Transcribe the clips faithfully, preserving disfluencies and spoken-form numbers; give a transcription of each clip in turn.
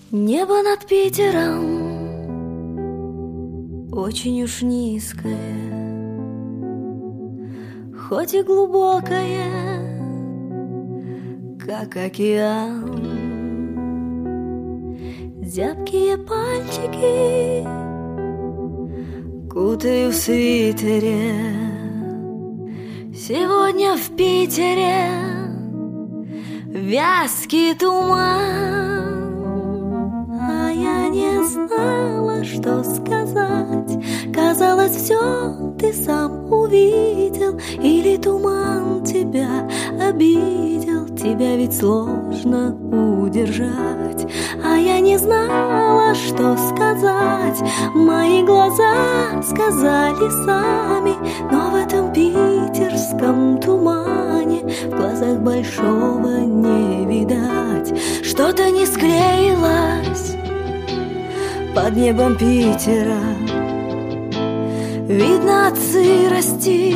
Небо над Питером очень уж низкое, хоть и глубокое, как океан. Зябкие пальчики кутаю в свитере. Сегодня в Питере вязкий туман. А я не знала, что сказать. Казалось, все ты сам увидел. Или туман тебя обидел. Тебя ведь сложно удержать. А я не знала, что сказать. Мои глаза сказали сами. Но в этом питерском тумане в глазах большого не видать. Что-то не склеилось под небом Питера. Видно от сырости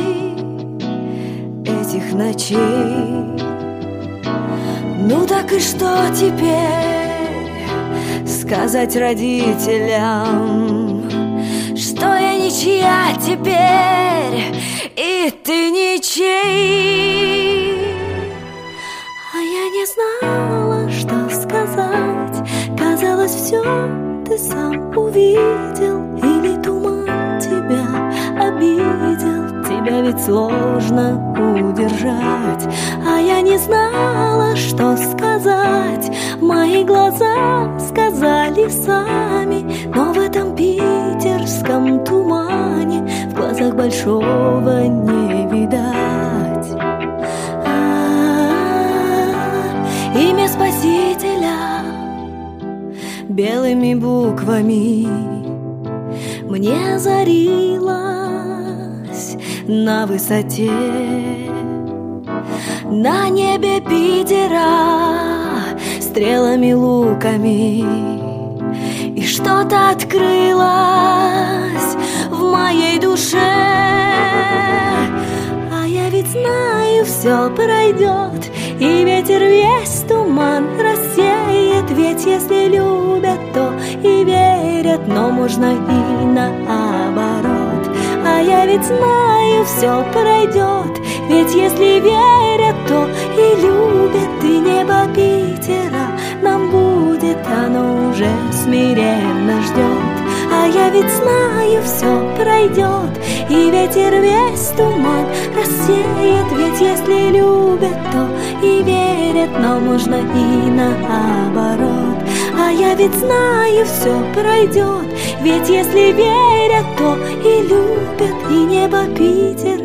этих ночей. Ну так и что теперь сказать родителям? Что я ничья теперь, и ты ничей. А я не знала, что сказать. Казалось, все ты сам увидел. Или туман тебя обидел. Тебя ведь сложно удержать. А я не знала, что сказать. Мои глаза сказали сами. Но в этом питерском тумане в глазах большого не видать. А-а-а, имя Спасителя белыми буквами мне зарилось на высоте. На небе Питера стрелами, луками. И что-то открылось в моей душе. А я ведь знаю, все пройдет. И ветер весь туман рассеет. Ведь если любят, то и верят. Но можно и наоборот. А я ведь знаю, все пройдет. Ведь если верят, то и любят. И небо Питера нам будет, оно уже смиренно ждет. А я ведь знаю, все пройдет. И ветер весь туман рассеет. Ведь если любят, то и верят. Но можно и наоборот. А я ведь знаю, все пройдет. Ведь если верят, то и любят. И небо Питера